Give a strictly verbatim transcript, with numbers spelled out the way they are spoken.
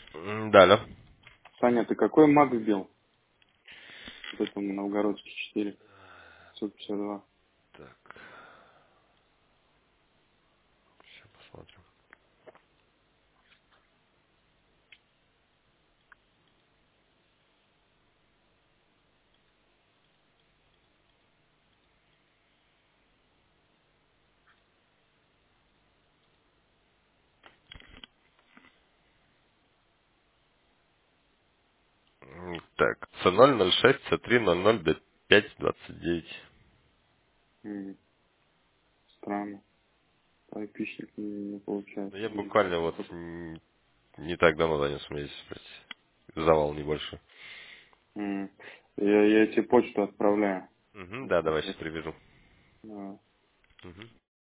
М, Да, алло. Саня, ты какой маг вбил? Вот этому Новгородский четыре, пятьсот пятьдесят два. Так, сейчас посмотрим. М, Так, С ноль ноль шесть, С три ноль ноль, Д пять двадцать девять. М, Странно. Айпишник не, не Ну, получается. я Или буквально вот какой-то- м, не так давно занес, у меня здесь, блядь, завал небольшой. М, Я, я тебе почту отправляю. Угу, да, давай сейчас Если- привяжу. да. Угу.